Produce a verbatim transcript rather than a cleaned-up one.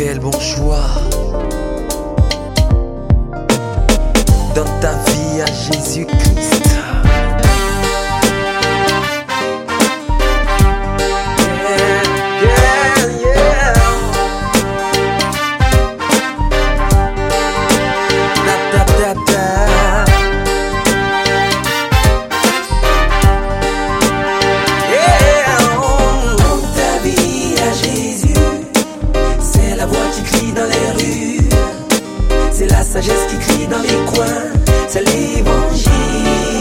fais le bon choix. Donne ta vie à Jésus-Christ.